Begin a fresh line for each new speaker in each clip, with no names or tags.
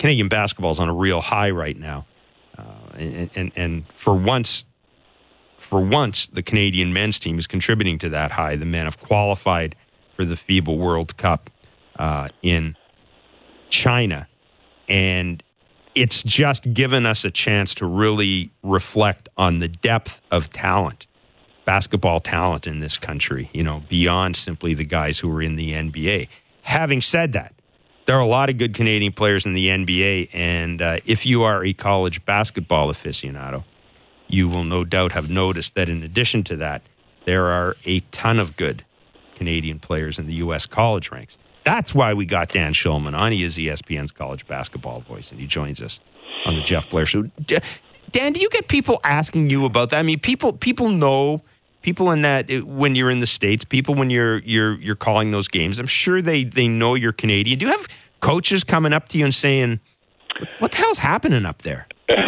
Canadian basketball is on a real high right now. And for once, the Canadian men's team is contributing to that high. The men have qualified for the FIBA World Cup in China. And it's just given us a chance to really reflect on the depth of talent, basketball talent in this country, beyond simply the guys who are in the NBA. Having said that, there are a lot of good Canadian players in the NBA, and if you are a college basketball aficionado, you will no doubt have noticed that in addition to that, there are a ton of good Canadian players in the U.S. college ranks. That's why we got Dan Shulman on. He is ESPN's college basketball voice, and he joins us on the Jeff Blair Show. Dan, do you get people asking you about that? I mean, people know, people in that, when you're in the States, people when you're calling those games, I'm sure they know you're Canadian. Do you have coaches coming up to you and saying, what the hell's happening up there?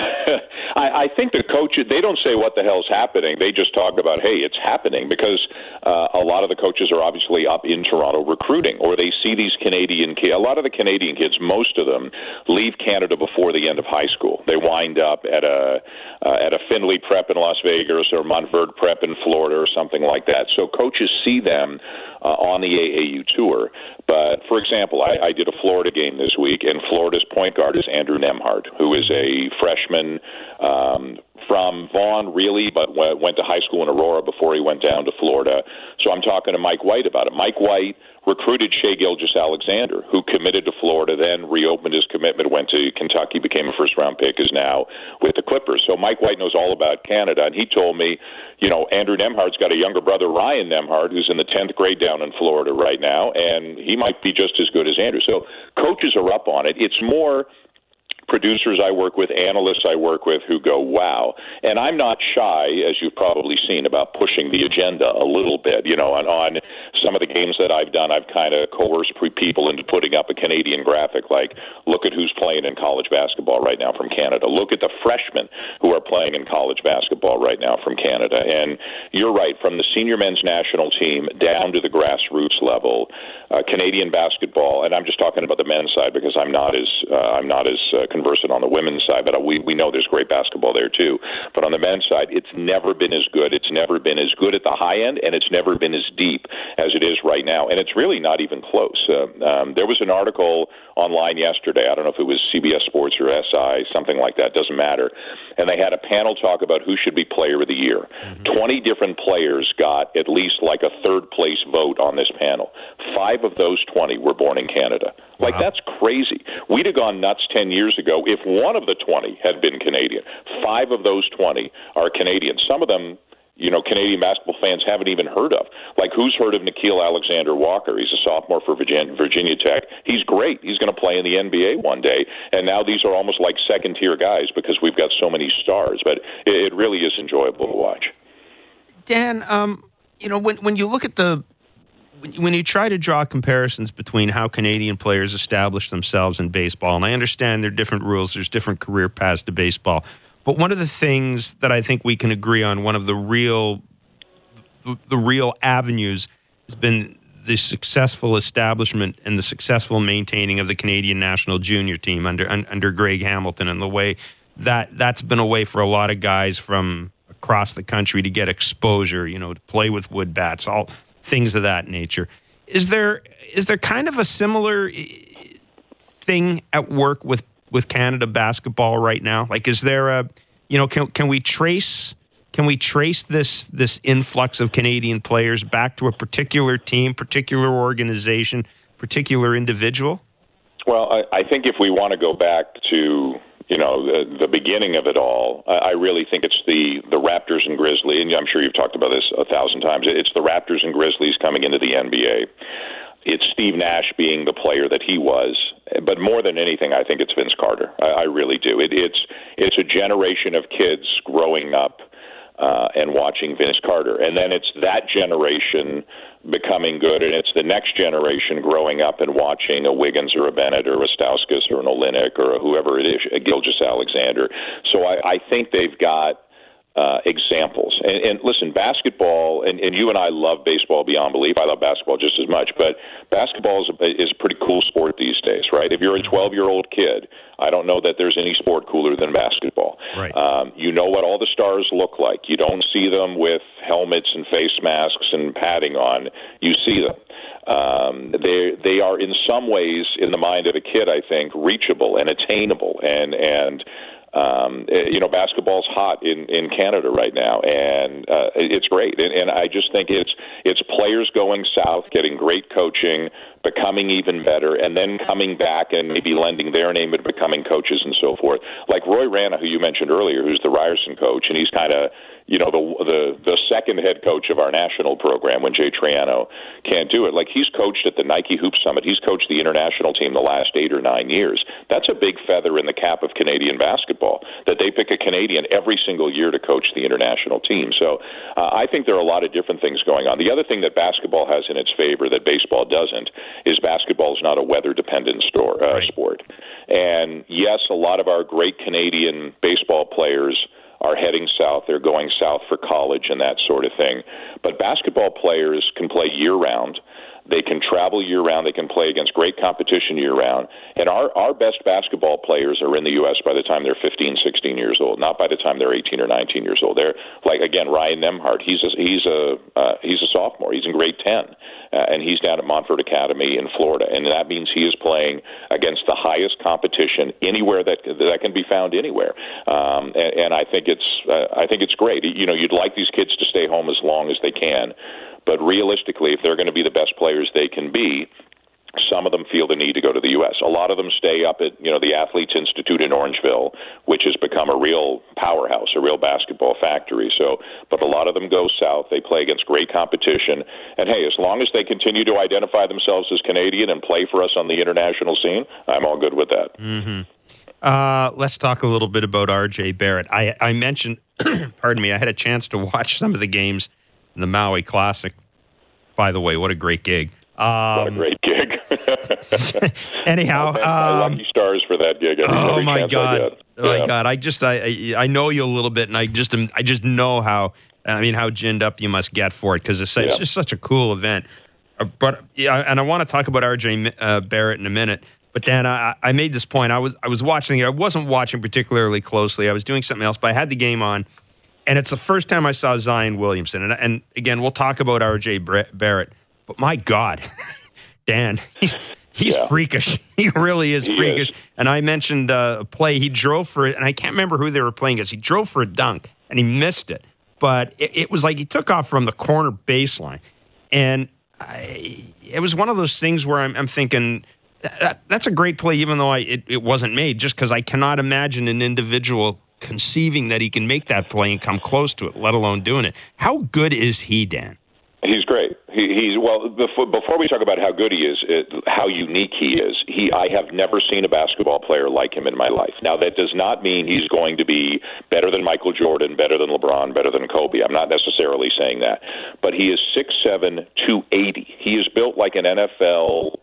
I think the coaches, they don't say what the hell's happening. They just talk about, hey, it's happening, because a lot of the coaches are obviously up in Toronto recruiting, or they see these Canadian kids. A lot of the Canadian kids, most of them, leave Canada before the end of high school. They wind up at a Findlay Prep in Las Vegas or Montverde Prep in Florida or something like that. So coaches see them on the AAU tour. But, for example, I did a Florida game this week, and Florida's point guard is Andrew Nembhard, who is a freshman from Vaughan, really, but went to high school in Aurora before he went down to Florida. So I'm talking to Mike White about it. Mike White recruited Shai Gilgeous-Alexander, who committed to Florida, then reopened his commitment, went to Kentucky, became a first-round pick, is now with the Clippers. So Mike White knows all about Canada, and he told me, Andrew Nembhard's got a younger brother, Ryan Nembhard, who's in the 10th grade down in Florida right now, and he might be just as good as Andrew. So coaches are up on it. It's more producers I work with, analysts I work with who go, wow. And I'm not shy, as you've probably seen, about pushing the agenda a little bit. On some of the games that I've done, I've kind of coerced people into putting up a Canadian graphic, like, look at who's playing in college basketball right now from Canada. Look at the freshmen who are playing in college basketball right now from Canada. And you're right, from the senior men's national team down to the grassroots level, Canadian basketball, and I'm just talking about the men's side because I'm not as conversant on the women's side, but we know there's great basketball there too. But on the men's side, it's never been as good. It's never been as good at the high end, and it's never been as deep as it is right now. And it's really not even close. There was an article online yesterday. I don't know if it was CBS Sports or SI, something like that. Doesn't matter. And they had a panel talk about who should be Player of the Year. 20 different players got at least like a third-place vote on this panel. 5 of those 20 were born in Canada.
Wow.
Like, that's crazy. We'd have gone nuts 10 years ago if one of the 20 had been Canadian. 5 of those 20 are Canadian. Some of them, Canadian basketball fans haven't even heard of. Like, who's heard of Nickeil Alexander-Walker? He's a sophomore for Virginia Tech. He's great. He's going to play in the NBA one day. And now these are almost like second-tier guys because we've got so many stars. But it really is enjoyable to watch.
Dan, when you look at when you try to draw comparisons between how Canadian players establish themselves in baseball, and I understand there are different rules, there's different career paths to baseball, but one of the things that I think we can agree on, one of the real avenues has been the successful establishment and the successful maintaining of the Canadian national junior team under Greg Hamilton, and the way that's been a way for a lot of guys from across the country to get exposure, to play with wood bats, all things of that nature. Is there kind of a similar thing at work with Canada basketball right now? Like, is there a, can we trace this influx of Canadian players back to a particular team, particular organization, particular individual?
Well, I think if we want to go back to the beginning of it all, I really think it's the Raptors and Grizzlies, and I'm sure you've talked about this 1,000 times. It's the Raptors and Grizzlies coming into the NBA. It's Steve Nash being the player that he was, but more than anything, I think it's Vince Carter. I really do. It's a generation of kids growing up and watching Vince Carter, and then it's that generation becoming good, and it's the next generation growing up and watching a Wiggins or a Bennett or a Stauskas or an Olynyk or whoever it is, a Gilgeous-Alexander. So I think they've got examples. And listen, basketball, and you and I love baseball beyond belief. I love basketball just as much, but basketball is a pretty cool sport these days, right? If you're a 12-year-old kid, I don't know that there's any sport cooler than basketball.
Right.
You know what all the stars look like. You don't see them with helmets and face masks and padding on. You see them. They are in some ways, in the mind of a kid, I think, reachable and attainable, and basketball's hot in Canada right now, and it's great. And I just think it's players going south, getting great coaching, becoming even better, and then coming back and maybe lending their name and becoming coaches and so forth. Like Roy Rana, who you mentioned earlier, who's the Ryerson coach, and he's kind of the second head coach of our national program when Jay Triano can't do it. Like, he's coached at the Nike Hoop Summit. He's coached the international team the last 8 or 9 years. That's a big feather in the cap of Canadian basketball, that they pick a Canadian every single year to coach the international team. So I think there are a lot of different things going on. The other thing that basketball has in its favor that baseball doesn't is basketball is not a weather-dependent sport. And yes, a lot of our great Canadian baseball players are heading south. They're going south for college and that sort of thing. But basketball players can play year-round. They can travel year-round. They can play against great competition year-round. And our best basketball players are in the U.S. by the time they're 15, 16 years old, not by the time they're 18 or 19 years old. They're like, again, Ryan Nembhard. He's a sophomore. He's in grade 10, and he's down at Montfort Academy in Florida. And that means he is playing against the highest competition anywhere that can be found anywhere. And I think it's great. You'd like these kids to stay home as long as they can. But realistically, if they're going to be the best players they can be, some of them feel the need to go to the U.S. A lot of them stay up at the Athletes Institute in Orangeville, which has become a real powerhouse, a real basketball factory. But a lot of them go south. They play against great competition. And, hey, as long as they continue to identify themselves as Canadian and play for us on the international scene, I'm all good with that.
Mm-hmm. Let's talk a little bit about R.J. Barrett. I mentioned, pardon me, I had a chance to watch some of the games in the Maui Classic. By the way, what a great gig.
What a great gig.
Anyhow.
Lucky stars for that gig.
Every my God. My God. I know you a little bit, and I just know how ginned up you must get for it, because it's just such a cool event. And I want to talk about R.J. Barrett in a minute. But then I made this point. I was watching. I wasn't watching particularly closely. I was doing something else, but I had the game on. And it's the first time I saw Zion Williamson. And again, we'll talk about R.J. Barrett. But my God, Dan, he's freakish. He really is freakish. And I mentioned a play. He drove for it, and I can't remember who they were playing against. He drove for a dunk, and he missed it. But it was like he took off from the corner baseline. And it was one of those things where I'm thinking, that's a great play, even though it wasn't made, just because I cannot imagine an individual conceiving that he can make that play and come close to it, let alone doing it. How good is he, Dan?
He's great. Before we talk about how good he is, how unique he is, I have never seen a basketball player like him in my life. Now, that does not mean he's going to be better than Michael Jordan, better than LeBron, better than Kobe. I'm not necessarily saying that. But he is 6'7", 280. He is built like an NFL,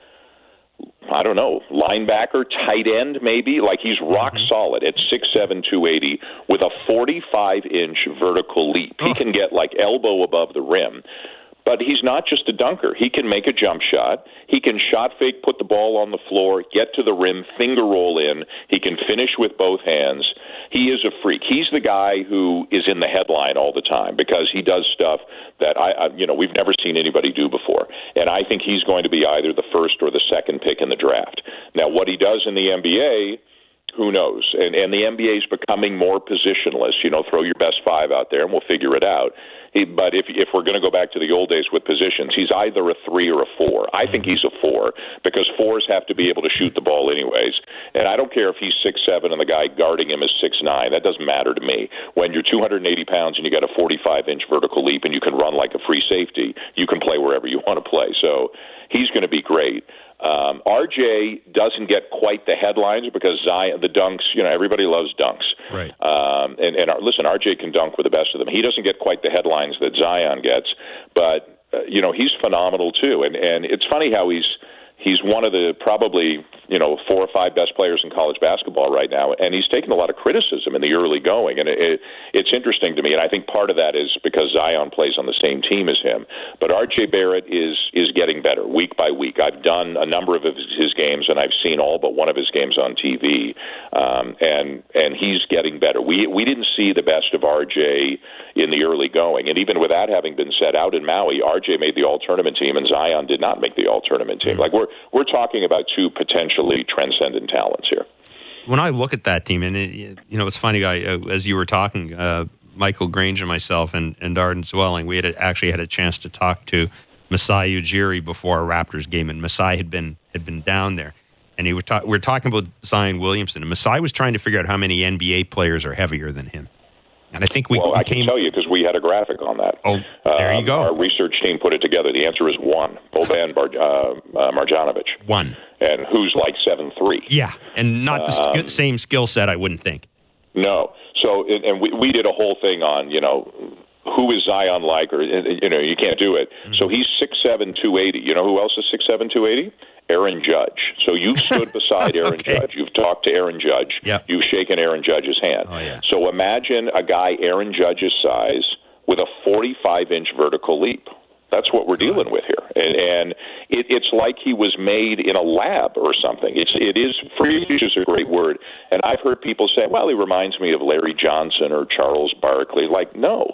I don't know, linebacker, tight end maybe. Like, he's rock solid at 6'7", 280 with a 45-inch vertical leap. He can get like elbow above the rim. But he's not just a dunker. He can make a jump shot. He can shot fake, put the ball on the floor, get to the rim, finger roll in. He can finish with both hands. He is a freak. He's the guy who is in the headline all the time because he does stuff that we've never seen anybody do before. And I think he's going to be either the first or the second pick in the draft. Now, what he does in the NBA, who knows? And the NBA is becoming more positionless. Throw your best five out there and we'll figure it out. But if we're going to go back to the old days with positions, he's either a 3 or a 4. I think he's a 4 because 4s have to be able to shoot the ball anyways. And I don't care if he's 6'7" and the guy guarding him is 6'9". That doesn't matter to me. When you're 280 pounds and you got a 45-inch vertical leap and you can run like a free safety, you can play wherever you want to play. So he's going to be great. RJ doesn't get quite the headlines because Zion, the dunks, everybody loves dunks.
Right.
Listen, RJ can dunk with the best of them. He doesn't get quite the headlines that Zion gets, but he's phenomenal too. And it's funny how he's He's one of the probably 4 or 5 best players in college basketball right now, and he's taken a lot of criticism in the early going. And it's interesting to me, and I think part of that is because Zion plays on the same team as him. But R.J. Barrett is getting better week by week. I've done a number of his games, and I've seen all but one of his games on TV, and he's getting better. We didn't see the best of R.J. in the early going, and even with that having been said, out in Maui, R.J. made the all-tournament team, and Zion did not make the all-tournament team. Like we're talking about 2 potentially transcendent talents here.
When I look at that team, and it's funny, as you were talking, Michael Grange and myself and Arden Zwelling, we actually had a chance to talk to Masai Ujiri before our Raptors game, and Masai had been down there, and we were talking about Zion Williamson, and Masai was trying to figure out how many NBA players are heavier than him. And I think
I can tell you because we had a graphic on that.
Oh, there you go.
Our research team put it together. The answer is 1. Boban Marjanovic.
1.
And who's like 7'3".
Yeah, and not the same skill set, I wouldn't think.
No. So, and we did a whole thing on, who is Zion like, or, you can't do it. Mm-hmm. So he's 6'7", 280. You know who else is 6'7", 280? Aaron Judge. So you've stood beside Aaron Judge. You've talked to Aaron Judge.
Yep.
You've shaken Aaron Judge's hand.
Oh, yeah.
So imagine a guy Aaron Judge's size with a 45-inch vertical leap. That's what we're dealing with here, and it's like he was made in a lab or something. It is freakish is a great word, and I've heard people say, "Well, he reminds me of Larry Johnson or Charles Barkley." Like, no,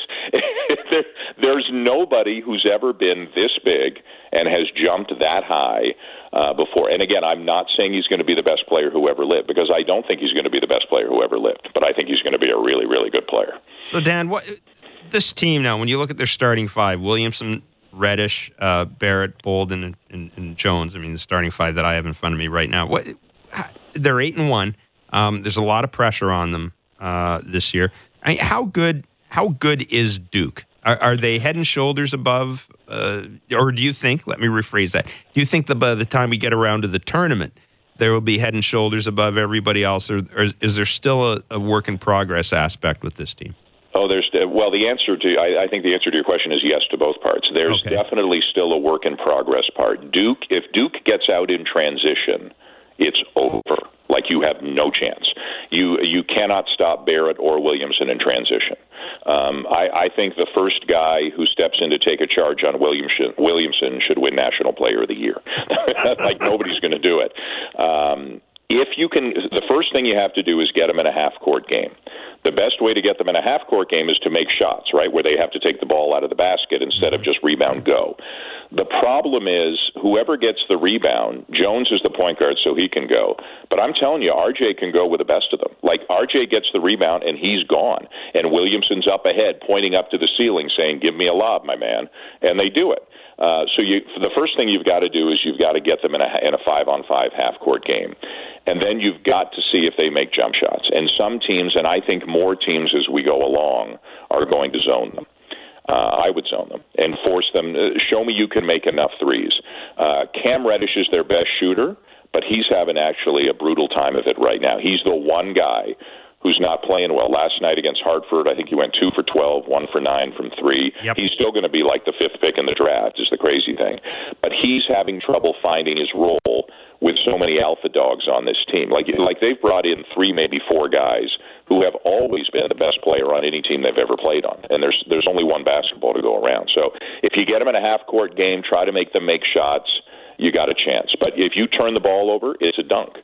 there's nobody who's ever been this big and has jumped that high before. And again, I'm not saying he's going to be the best player who ever lived, because I don't think he's going to be the best player who ever lived, but I think he's going to be a really, really good player.
So, Dan, this team now, when you look at their starting 5, Williamson, Reddish, Barrett, Bolden, and Jones, I mean, the starting 5 that I have in front of me right now, they're 8-1. There's a lot of pressure on them this year. I mean, how good is Duke? Are they head and shoulders above, or do you think, let me rephrase that, do you think that by the time we get around to the tournament, there will be head and shoulders above everybody else, or is there still a work in progress aspect with this team?
Oh, I think the answer to your question is yes to both parts. There's definitely still a work in progress part. If Duke gets out in transition, it's over. Like, you have no chance. You cannot stop Barrett or Williamson in transition. I think the first guy who steps in to take a charge on Williamson should win National Player of the Year. Like, nobody's going to do it. If you can, the first thing you have to do is get them in a half-court game. The best way to get them in a half-court game is to make shots, right, where they have to take the ball out of the basket instead of just rebound go. The problem is, whoever gets the rebound, Jones is the point guard, so he can go. But I'm telling you, R.J. can go with the best of them. Like, R.J. gets the rebound, and he's gone. And Williamson's up ahead, pointing up to the ceiling, saying, "Give me a lob, my man." And they do it. So the first thing you've got to do is you've got to get them in a 5-on-5 half-court game. And then you've got to see if they make jump shots. And some teams, and I think more teams as we go along, are going to zone them. I would zone them and force them. Show me you can make enough threes. Cam Reddish is their best shooter, but he's having actually a brutal time of it right now. He's the one guy who's not playing well. Last night against Hartford, I think he went 2 for 12, 1 for 9 from 3.
Yep.
He's still going to be like the 5th pick in the draft, is the crazy thing. But he's having trouble finding his role with so many alpha dogs on this team. Like they've brought in 3, maybe 4 guys who have always been the best player on any team they've ever played on. And there's only one basketball to go around. So if you get them in a half-court game, try to make them make shots, you got a chance. But if you turn the ball over, it's a dunk.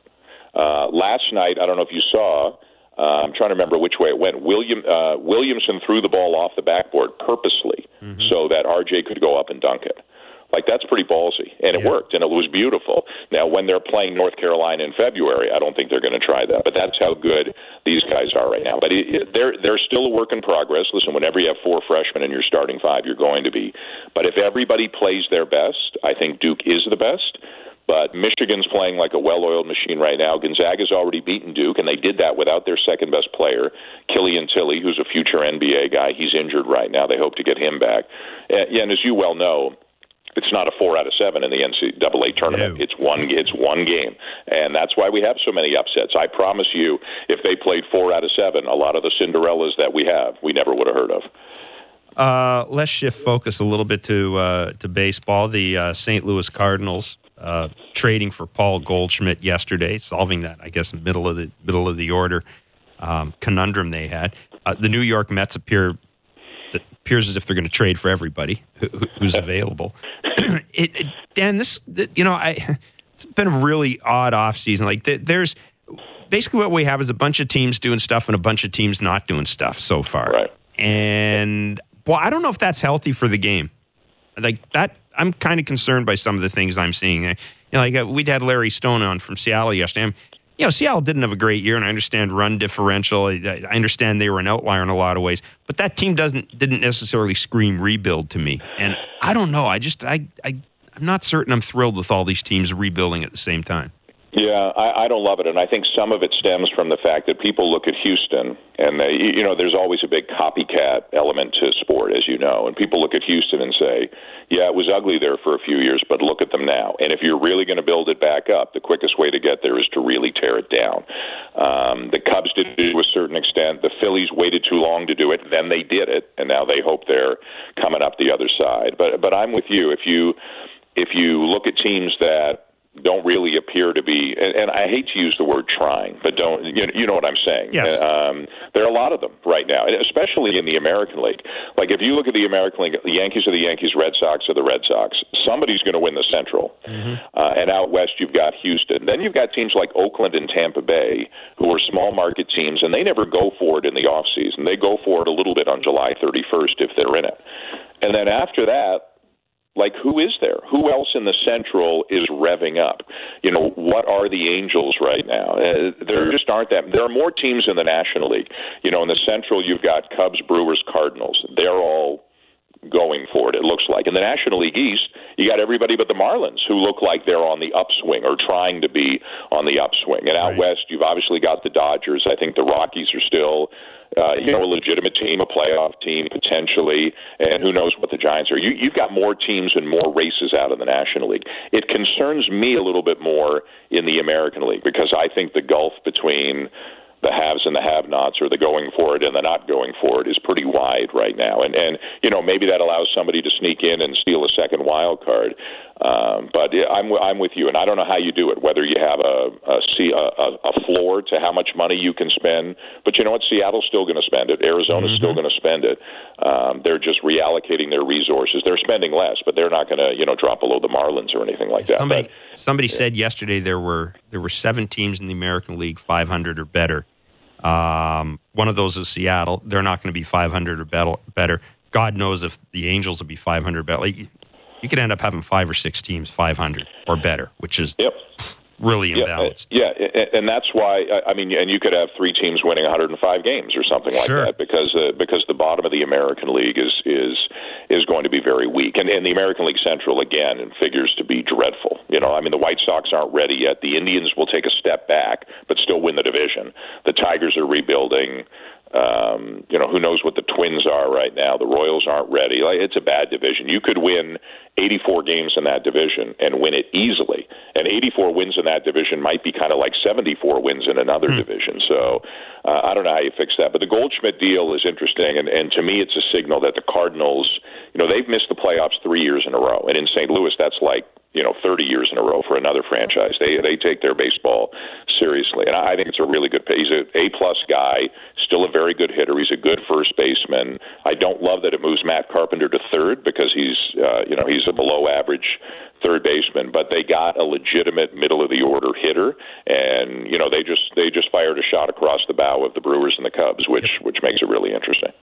Last night, I don't know if you saw, I'm trying to remember which way it went. Williamson threw the ball off the backboard purposely so that R.J. could go up and dunk it. Like, that's pretty ballsy, and it worked, and it was beautiful. Now, when they're playing North Carolina in February, I don't think they're going to try that, but that's how good these guys are right now. But they're still a work in progress. Listen, whenever you have 4 freshmen in your starting 5, you're going to be. But if everybody plays their best, I think Duke is the best. But Michigan's playing like a well-oiled machine right now. Gonzaga's already beaten Duke, and they did that without their second-best player, Killian Tilly, who's a future NBA guy. He's injured right now. They hope to get him back. And as you well know, it's not a 4 out of 7 in the NCAA tournament. No. It's one game, and that's why we have so many upsets. I promise you, if they played 4 out of 7, a lot of the Cinderellas that we have, we never would have heard of.
Let's shift focus a little bit to baseball. The St. Louis Cardinals trading for Paul Goldschmidt yesterday, solving that, I guess, middle of the order conundrum they had. The New York Mets appears as if they're going to trade for everybody who's available. Dan, it's been a really odd offseason. Like there's basically what we have is a bunch of teams doing stuff and a bunch of teams not doing stuff so far.
Right.
And I don't know if that's healthy for the game. Like that, I'm kind of concerned by some of the things I'm seeing. We'd had Larry Stone on from Seattle yesterday. Seattle didn't have a great year, and I understand run differential. I understand they were an outlier in a lot of ways, but that team didn't necessarily scream rebuild to me. And I don't know. I'm not certain I'm thrilled with all these teams rebuilding at the same time.
Yeah, I don't love it, and I think some of it stems from the fact that people look at Houston, and there's always a big copycat element to sport, as you know, and people look at Houston and say, yeah, it was ugly there for a few years, but look at them now. And if you're really going to build it back up, the quickest way to get there is to really tear it down. The Cubs did it to a certain extent. The Phillies waited too long to do it, then they did it, and now they hope they're coming up the other side. But I'm with you. If you look at teams that don't really appear to be, and I hate to use the word trying, but don't, you know what I'm saying?
Yes.
There are a lot of them right now, especially in the American League. Like if you look at the American League, the Yankees are the Yankees, Red Sox are the Red Sox. Somebody's going to win the Central. Mm-hmm. And out west, you've got Houston. Then you've got teams like Oakland and Tampa Bay, who are small market teams, and they never go for it in the offseason. They go for it a little bit on July 31st if they're in it. And then after that, like, who is there? Who else in the Central is revving up? What are the Angels right now? There just aren't that. There are more teams in the National League. In the Central, you've got Cubs, Brewers, Cardinals. They're all going for it, it looks like. In the National League East, you got everybody but the Marlins, who look like they're on the upswing or trying to be on the upswing. And out west, you've obviously got the Dodgers. I think the Rockies are still a legitimate team, a playoff team potentially, and who knows what the Giants are. You've got more teams and more races out of the National League. It concerns me a little bit more in the American League because I think the gulf between the haves and the have-nots, or the going for it and the not going for it, is pretty wide right now. And maybe that allows somebody to sneak in and steal a second wild card. But I'm with you, and I don't know how you do it, whether you have a floor to how much money you can spend. But you know what? Seattle's still going to spend it. Arizona's still going to spend it. They're just reallocating their resources. They're spending less, but they're not going to drop below the Marlins or anything like that.
Somebody said yesterday there were 7 teams in the American League 500 or better. One of those is Seattle. They're not going to be 500 or better. God knows if the Angels will be 500 better. Like, you could end up having 5 or 6 teams 500 or better, which is really imbalanced.
And that's why and you could have 3 teams winning 105 games or something like that because the bottom of the American League is going to be very weak, and the American League Central again figures to be dreadful. The White Sox aren't ready yet. The Indians will take a step back but still win the division. The Tigers are rebuilding. Who knows what the Twins are right now? The Royals aren't ready. It's a bad division. You could win 84 games in that division and win it easily. And 84 wins in that division might be kind of like 74 wins in another division. So I don't know how you fix that. But the Goldschmidt deal is interesting, and to me it's a signal that the Cardinals, they've missed the playoffs 3 years in a row. And in St. Louis, that's like 30 years in a row for another franchise. They take their baseball seriously, and I think it's a really good. He's an A-plus guy, still a very good hitter. He's a good first baseman. I don't love that it moves Matt Carpenter to third because he's a below-average third baseman. But they got a legitimate middle-of-the-order hitter, and they just fired a shot across the bow of the Brewers and the Cubs, which makes it really interesting.